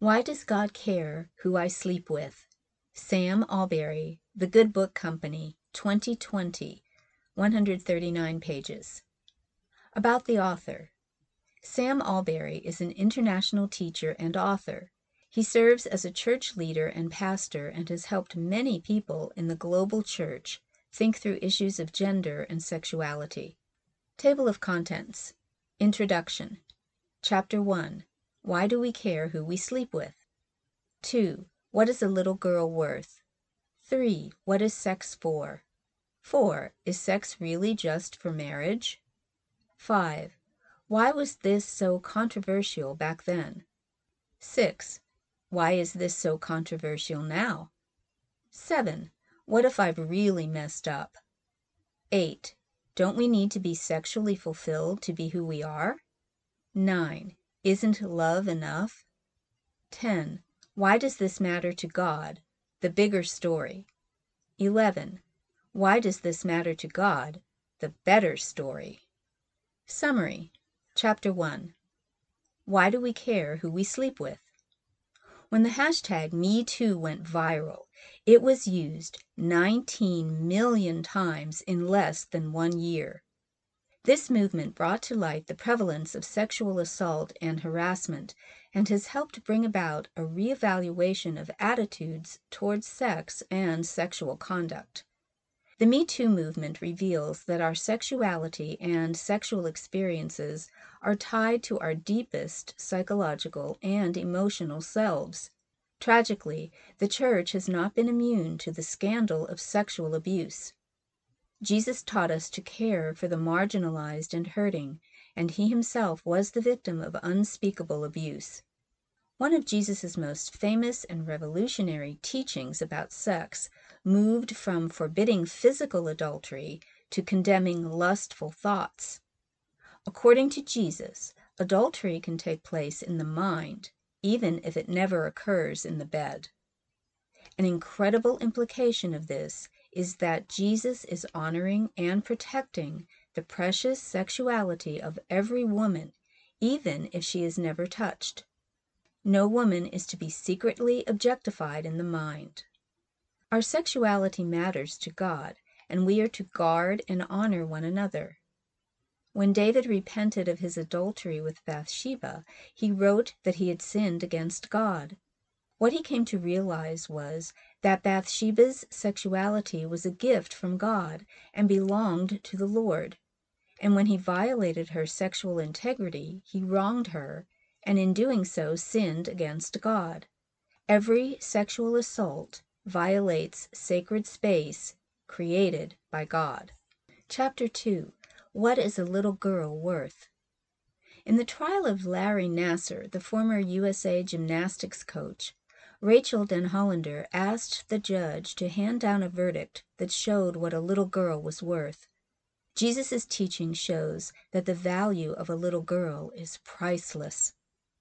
Why Does God Care Who I Sleep With? Sam Allberry, The Good Book Company, 2020, 139 pages. About the author. Sam Allberry is an international teacher and author. He serves as a church leader and pastor and has helped many people in the global church think through issues of gender and sexuality. Table of Contents. Introduction. Chapter 1. Why do we care who we sleep with? 2. What is a little girl worth? 3. What is sex for? 4. Is sex really just for marriage? 5. Why was this so controversial back then? 6. Why is this so controversial now? 7. What if I've really messed up? 8. Don't we need to be sexually fulfilled to be who we are? 9. Isn't love enough? 10. Why does this matter to God? The bigger story. 11. Why does this matter to God? The better story. Summary. Chapter 1. Why do we care who we sleep with? When the hashtag #MeToo went viral, it was used 19 million times in less than 1 year. This movement brought to light the prevalence of sexual assault and harassment and has helped bring about a reevaluation of attitudes towards sex and sexual conduct. The Me Too movement reveals that our sexuality and sexual experiences are tied to our deepest psychological and emotional selves. Tragically, the church has not been immune to the scandal of sexual abuse. Jesus taught us to care for the marginalized and hurting, and he himself was the victim of unspeakable abuse. One of Jesus' most famous and revolutionary teachings about sex moved from forbidding physical adultery to condemning lustful thoughts. According to Jesus, adultery can take place in the mind, even if it never occurs in the bed. An incredible implication of this is that Jesus is honoring and protecting the precious sexuality of every woman, even if she is never touched. No woman is to be secretly objectified in the mind. Our sexuality matters to God, and we are to guard and honor one another. When David repented of his adultery with Bathsheba, he wrote that he had sinned against God. What he came to realize was that Bathsheba's sexuality was a gift from God and belonged to the Lord. And when he violated her sexual integrity, he wronged her, and in doing so sinned against God. Every sexual assault violates sacred space created by God. Chapter 2. What is a little girl worth? In the trial of Larry Nassar, the former USA gymnastics coach, Rachel Denhollander asked the judge to hand down a verdict that showed what a little girl was worth. Jesus' teaching shows that the value of a little girl is priceless.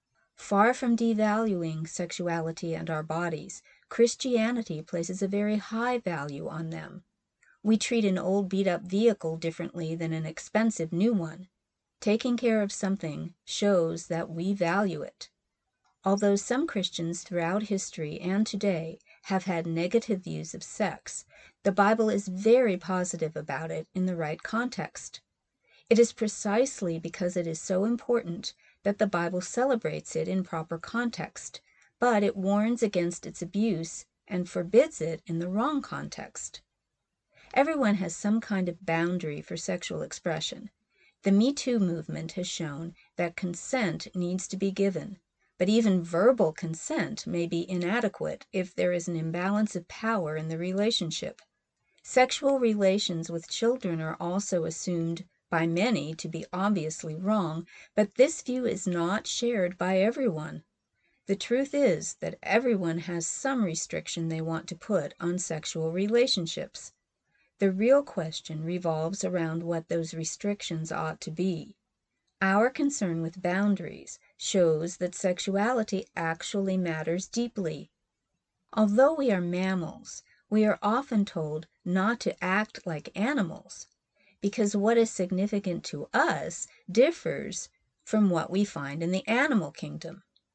Far from devaluing sexuality and our bodies, Christianity places a very high value on them. We treat an old beat-up vehicle differently than an expensive new one. Taking care of something shows that we value it. Although some Christians throughout history and today have had negative views of sex, the Bible is very positive about it in the right context. It is precisely because it is so important that the Bible celebrates it in proper context, but it warns against its abuse and forbids it in the wrong context. Everyone has some kind of boundary for sexual expression. The Me Too movement has shown that consent needs to be given. But even verbal consent may be inadequate if there is an imbalance of power in the relationship. Sexual relations with children are also assumed by many to be obviously wrong, but this view is not shared by everyone. The truth is that everyone has some restriction they want to put on sexual relationships. The real question revolves around what those restrictions ought to be. Our concern with boundaries shows that sexuality actually matters deeply. Although we are mammals, we are often told not to act like animals, because what is significant to us differs from what we find in the animal kingdom.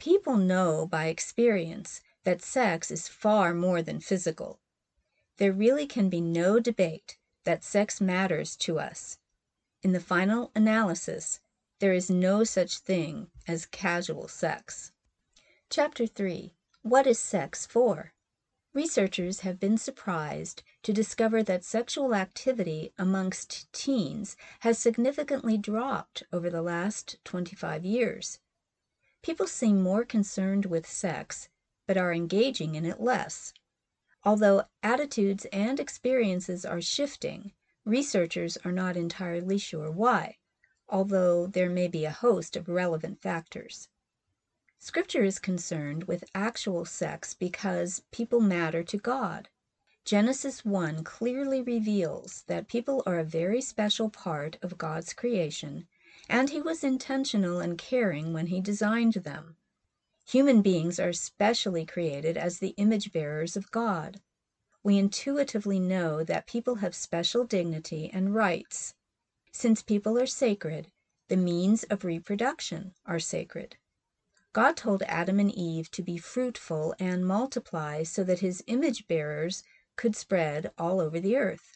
People know by experience that sex is far more than physical. There really can be no debate that sex matters to us. In the final analysis, there is no such thing as casual sex. Chapter 3. What is sex for? Researchers have been surprised to discover that sexual activity amongst teens has significantly dropped over the last 25 years. People seem more concerned with sex, but are engaging in it less. Although attitudes and experiences are shifting, researchers are not entirely sure why, although there may be a host of relevant factors. Scripture is concerned with actual sex because people matter to God. Genesis 1 clearly reveals that people are a very special part of God's creation, and He was intentional and caring when He designed them. Human beings are specially created as the image bearers of God. We intuitively know that people have special dignity and rights. Since people are sacred, the means of reproduction are sacred. God told Adam and Eve to be fruitful and multiply so that His image bearers could spread all over the earth.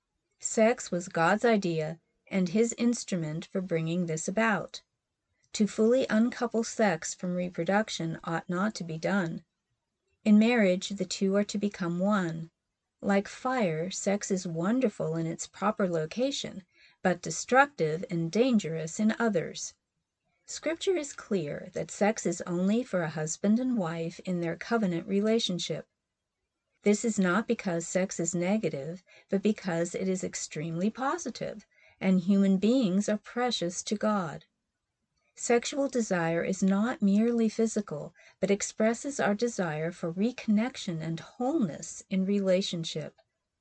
Sex was God's idea and His instrument for bringing this about. To fully uncouple sex from reproduction ought not to be done. In marriage, the two are to become one. Like fire, sex is wonderful in its proper location, but destructive and dangerous in others. Scripture is clear that sex is only for a husband and wife in their covenant relationship. This is not because sex is negative, but because it is extremely positive, and human beings are precious to God. Sexual desire is not merely physical, but expresses our desire for reconnection and wholeness in relationship.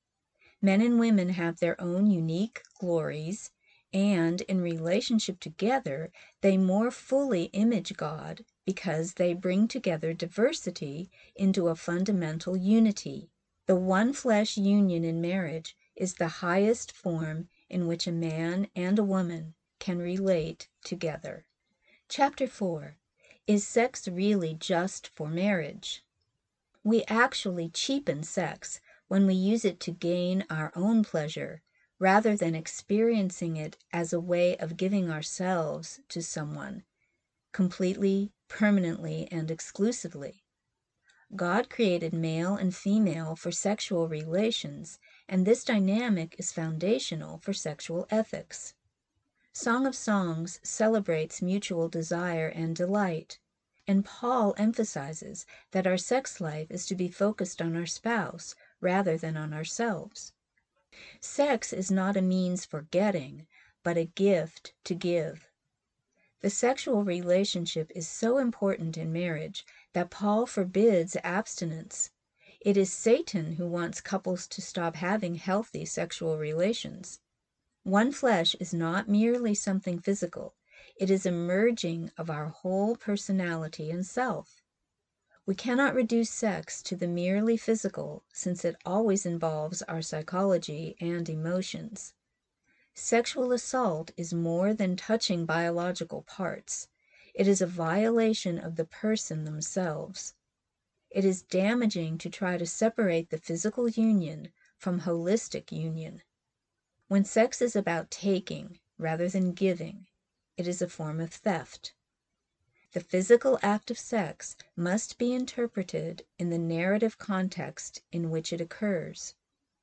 Men and women have their own unique glories, and in relationship together, they more fully image God because they bring together diversity into a fundamental unity. The one-flesh union in marriage is the highest form in which a man and a woman can relate together. Chapter 4. Is sex really just for marriage? We actually cheapen sex when we use it to gain our own pleasure, rather than experiencing it as a way of giving ourselves to someone, completely, permanently, and exclusively. God created male and female for sexual relations, and this dynamic is foundational for sexual ethics. Song of Songs celebrates mutual desire and delight, and Paul emphasizes that our sex life is to be focused on our spouse rather than on ourselves. Sex is not a means for getting, but a gift to give. The sexual relationship is so important in marriage that Paul forbids abstinence. It is Satan who wants couples to stop having healthy sexual relations. One flesh is not merely something physical. It is a merging of our whole personality and self. We cannot reduce sex to the merely physical, since it always involves our psychology and emotions. Sexual assault is more than touching biological parts. It is a violation of the person themselves. It is damaging to try to separate the physical union from holistic union. When sex is about taking rather than giving, it is a form of theft. The physical act of sex must be interpreted in the narrative context in which it occurs.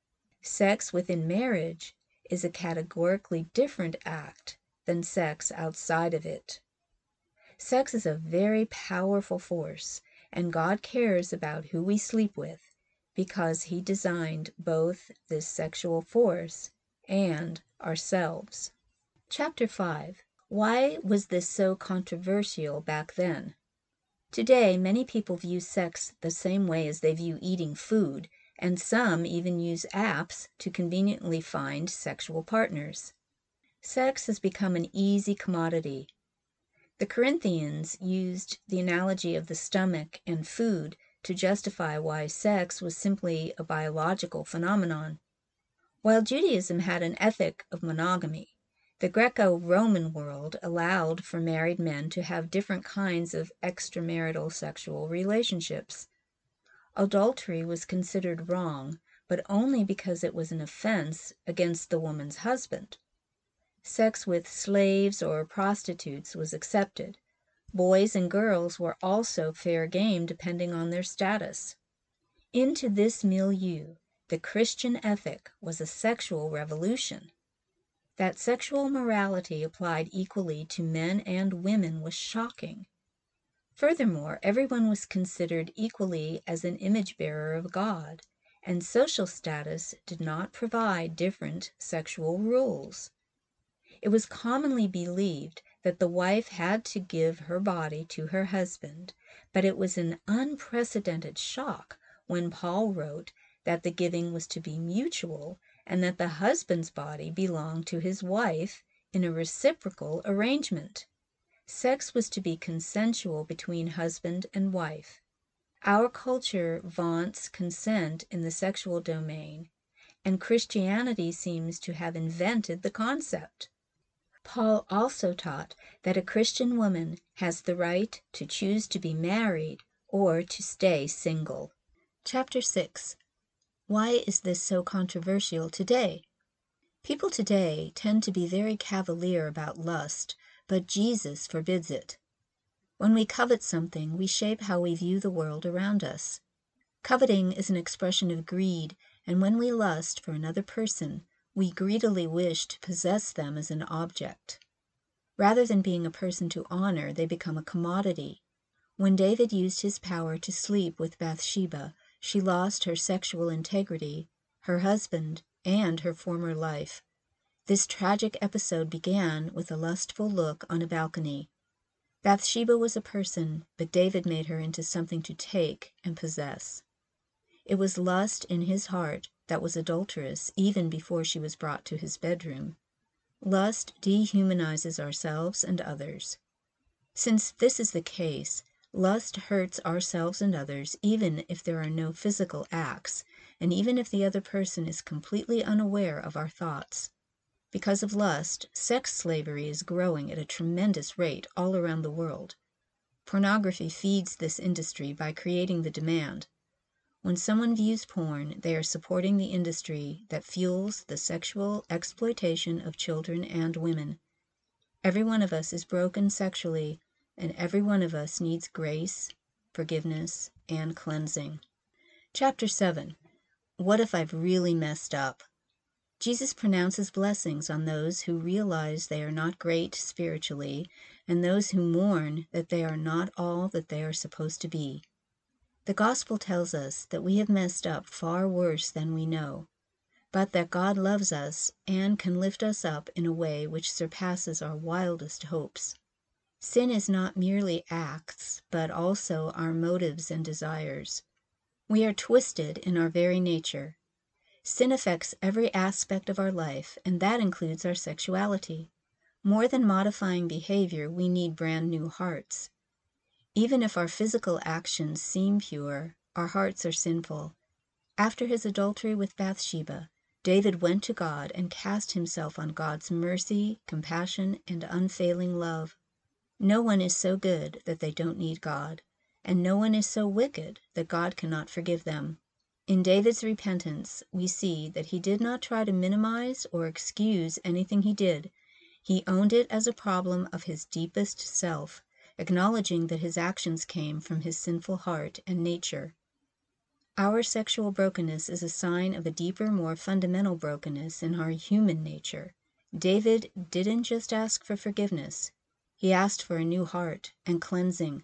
Sex within marriage is a categorically different act than sex outside of it. Sex is a very powerful force, and God cares about who we sleep with because He designed both this sexual force and ourselves. Chapter 5. Why was this so controversial back then? Today, many people view sex the same way as they view eating food, and some even use apps to conveniently find sexual partners. Sex has become an easy commodity. The Corinthians used the analogy of the stomach and food to justify why sex was simply a biological phenomenon. While Judaism had an ethic of monogamy, The Greco-Roman world allowed for married men to have different kinds of extramarital sexual relationships. Adultery was considered wrong, but only because it was an offense against the woman's husband. Sex with slaves or prostitutes was accepted. Boys and girls were also fair game depending on their status. Into this milieu, the Christian ethic was a sexual revolution. That sexual morality applied equally to men and women was shocking. Furthermore, everyone was considered equally as an image-bearer of God, and social status did not provide different sexual rules. It was commonly believed that the wife had to give her body to her husband, but it was an unprecedented shock when Paul wrote that the giving was to be mutual and that the husband's body belonged to his wife in a reciprocal arrangement. Sex was to be consensual between husband and wife. Our culture vaunts consent in the sexual domain, and Christianity seems to have invented the concept. Paul also taught that a Christian woman has the right to choose to be married or to stay single. Chapter 6. Why is this so controversial today? People today tend to be very cavalier about lust, but Jesus forbids it. When we covet something, we shape how we view the world around us. Coveting is an expression of greed, and when we lust for another person, we greedily wish to possess them as an object. Rather than being a person to honor, they become a commodity. When David used his power to sleep with Bathsheba, she lost her sexual integrity, her husband, and her former life. This tragic episode began with a lustful look on a balcony. Bathsheba was a person, but David made her into something to take and possess. It was lust in his heart that was adulterous even before she was brought to his bedroom. Lust dehumanizes ourselves and others. Since this is the case, lust hurts ourselves and others even if there are no physical acts, and even if the other person is completely unaware of our thoughts. Because of lust, sex slavery is growing at a tremendous rate all around the world. Pornography feeds this industry by creating the demand. When someone views porn, they are supporting the industry that fuels the sexual exploitation of children and women. Every one of us is broken sexually, and every one of us needs grace, forgiveness, and cleansing. Chapter 7. What if I've really messed up? Jesus pronounces blessings on those who realize they are not great spiritually, and those who mourn that they are not all that they are supposed to be. The gospel tells us that we have messed up far worse than we know, but that God loves us and can lift us up in a way which surpasses our wildest hopes. Sin is not merely acts, but also our motives and desires. We are twisted in our very nature. Sin affects every aspect of our life, and that includes our sexuality. More than modifying behavior, we need brand new hearts. Even if our physical actions seem pure, our hearts are sinful. After his adultery with Bathsheba, David went to God and cast himself on God's mercy, compassion, and unfailing love. No one is so good that they don't need God, and no one is so wicked that God cannot forgive them. In David's repentance, we see that he did not try to minimize or excuse anything he did. He owned it as a problem of his deepest self, acknowledging that his actions came from his sinful heart and nature. Our sexual brokenness is a sign of a deeper, more fundamental brokenness in our human nature. David didn't just ask for forgiveness. He asked for a new heart and cleansing.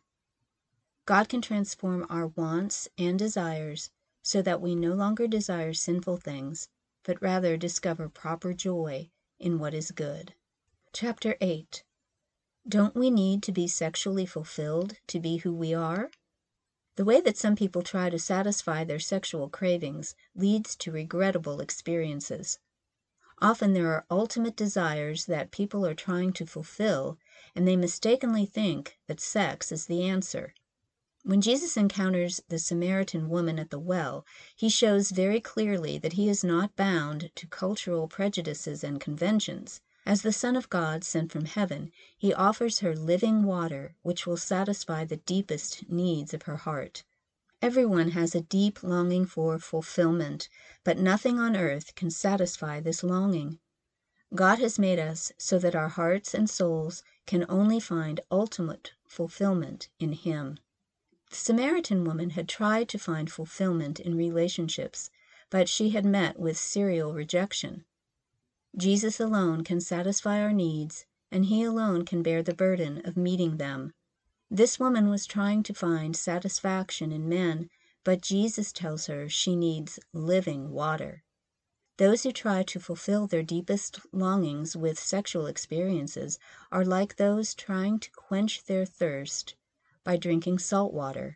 God can transform our wants and desires so that we no longer desire sinful things, but rather discover proper joy in what is good. Chapter 8. Don't we need to be sexually fulfilled to be who we are? The way that some people try to satisfy their sexual cravings leads to regrettable experiences. Often there are ultimate desires that people are trying to fulfill, and they mistakenly think that sex is the answer. When Jesus encounters the Samaritan woman at the well, he shows very clearly that he is not bound to cultural prejudices and conventions, As the Son of God sent from heaven, he offers her living water, which will satisfy the deepest needs of her heart. Everyone has a deep longing for fulfillment, but nothing on earth can satisfy this longing. God has made us so that our hearts and souls can only find ultimate fulfillment in Him. The Samaritan woman had tried to find fulfillment in relationships, but she had met with serial rejection. Jesus alone can satisfy our needs, and He alone can bear the burden of meeting them. This woman was trying to find satisfaction in men, but Jesus tells her she needs living water. Those who try to fulfill their deepest longings with sexual experiences are like those trying to quench their thirst by drinking salt water.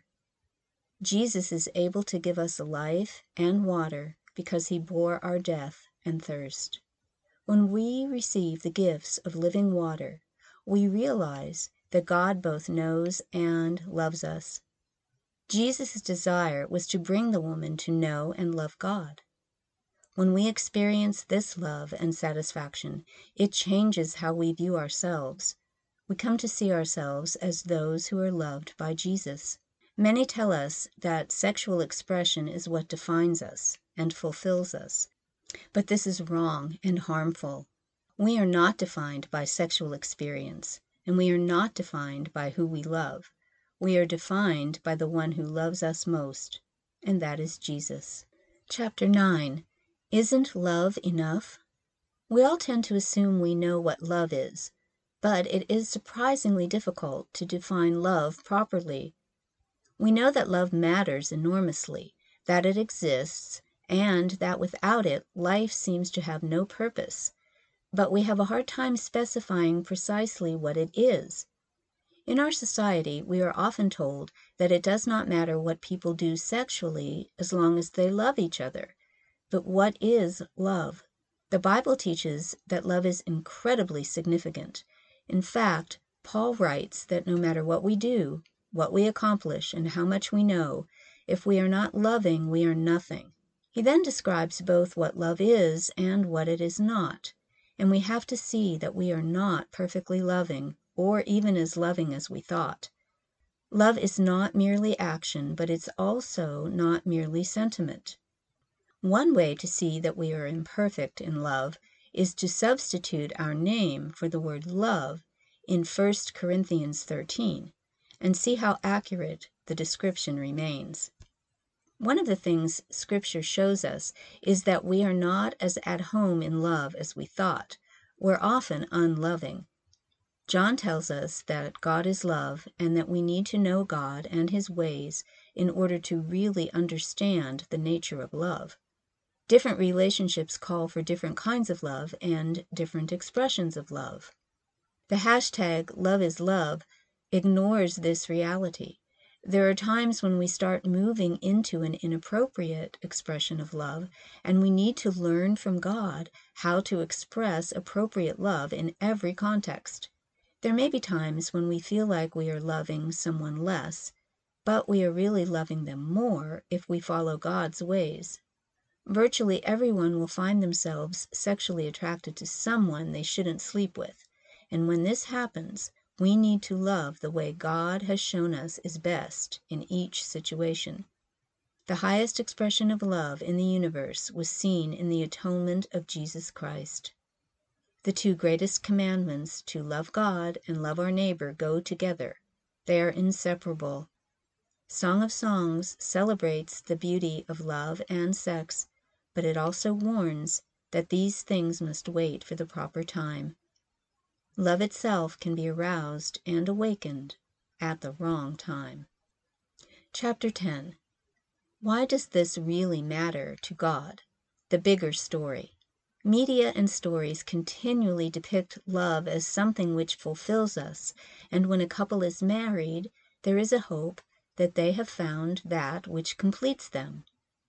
Jesus is able to give us life and water because He bore our death and thirst. When we receive the gifts of living water, we realize that God both knows and loves us. Jesus' desire was to bring the woman to know and love God. When we experience this love and satisfaction, it changes how we view ourselves. We come to see ourselves as those who are loved by Jesus. Many tell us that sexual expression is what defines us and fulfills us, but this is wrong and harmful. We are not defined by sexual experience, and we are not defined by who we love. We are defined by the one who loves us most, and that is Jesus. Chapter 9. Isn't love enough? We all tend to assume we know what love is, but it is surprisingly difficult to define love properly. We know that love matters enormously, that it exists, and that without it, life seems to have no purpose. But we have a hard time specifying precisely what it is. In our society, we are often told that it does not matter what people do sexually as long as they love each other. But what is love? The Bible teaches that love is incredibly significant. In fact, Paul writes that no matter what we do, what we accomplish, and how much we know, if we are not loving, we are nothing. He then describes both what love is and what it is not. And we have to see that we are not perfectly loving, or even as loving as we thought. Love is not merely action, but it's also not merely sentiment. One way to see that we are imperfect in love is to substitute our name for the word love in 1 Corinthians 13, and see how accurate the description remains. One of the things Scripture shows us is that we are not as at home in love as we thought. We're often unloving. John tells us that God is love and that we need to know God and His ways in order to really understand the nature of love. Different relationships call for different kinds of love and different expressions of love. The hashtag Love is Love ignores this reality. There are times when we start moving into an inappropriate expression of love, and we need to learn from God how to express appropriate love in every context. There may be times when we feel like we are loving someone less, but we are really loving them more if we follow God's ways. Virtually everyone will find themselves sexually attracted to someone they shouldn't sleep with, and when this happens, we need to love the way God has shown us is best in each situation. The highest expression of love in the universe was seen in the atonement of Jesus Christ. The two greatest commandments, to love God and love our neighbor, go together. They are inseparable. Song of Songs celebrates the beauty of love and sex, but it also warns that these things must wait for the proper time. Love itself can be aroused and awakened at the wrong time. Chapter 10. Why does this really matter to God? The bigger story. Media and stories continually depict love as something which fulfills us, and when a couple is married, there is a hope that they have found that which completes them.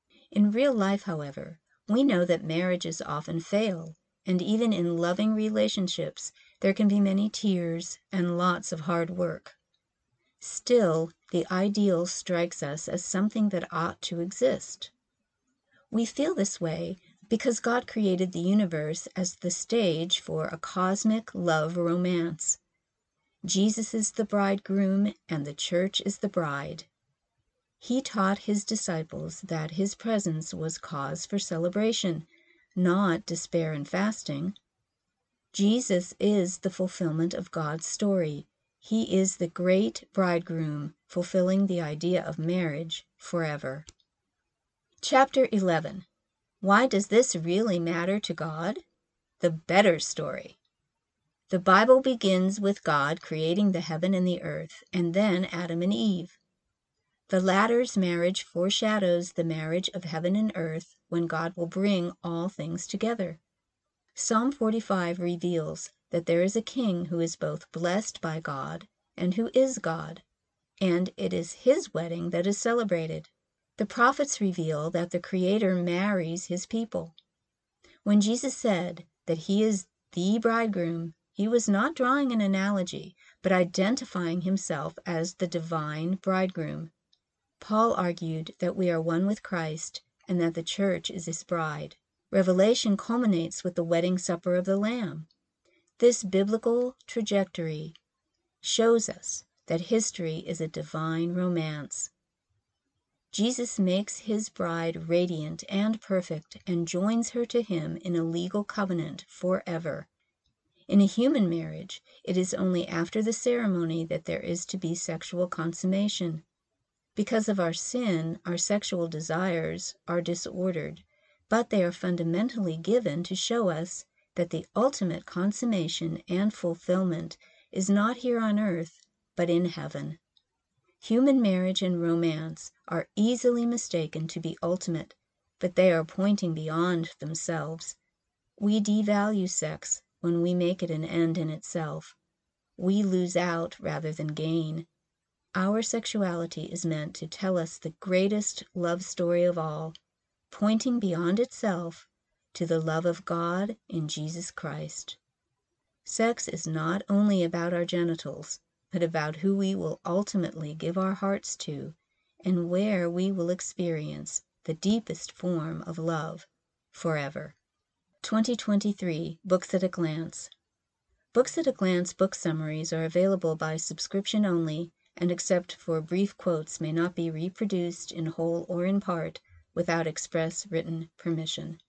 In real life, however, we know that marriages often fail, and even in loving relationships, there can be many tears and lots of hard work. Still, the ideal strikes us as something that ought to exist. We feel this way Because God created the universe as the stage for a cosmic love romance. Jesus is the bridegroom and the church is the bride. He taught his disciples that his presence was cause for celebration, not despair and fasting. Jesus is the fulfillment of God's story. He is the great bridegroom, fulfilling the idea of marriage forever. Chapter 11. Why does this really matter to God? The better story. The Bible begins with God creating the heaven and the earth, and then Adam and Eve. The latter's marriage foreshadows the marriage of heaven and earth when God will bring all things together. Psalm 45 reveals that there is a king who is both blessed by God and who is God, and it is his wedding that is celebrated. The prophets reveal that the Creator marries his people. When Jesus said that he is the bridegroom, he was not drawing an analogy, but identifying himself as the divine bridegroom. Paul argued that we are one with Christ and that the church is his bride. Revelation culminates with the wedding supper of the Lamb. This biblical trajectory shows us that history is a divine romance. Jesus makes his bride radiant and perfect and joins her to him in a legal covenant forever. In a human marriage, it is only after the ceremony that there is to be sexual consummation. Because of our sin, our sexual desires are disordered, but they are fundamentally given to show us that the ultimate consummation and fulfillment is not here on earth, but in heaven. Human marriage and romance are easily mistaken to be ultimate, but they are pointing beyond themselves. We devalue sex when we make it an end in itself. We lose out rather than gain. Our sexuality is meant to tell us the greatest love story of all, pointing beyond itself to the love of God in Jesus Christ. Sex is not only about our genitals, but about who we will ultimately give our hearts to and where we will experience the deepest form of love forever. 2023 Books at a Glance. Books at a Glance book summaries are available by subscription only, and except for brief quotes may not be reproduced in whole or in part without express written permission.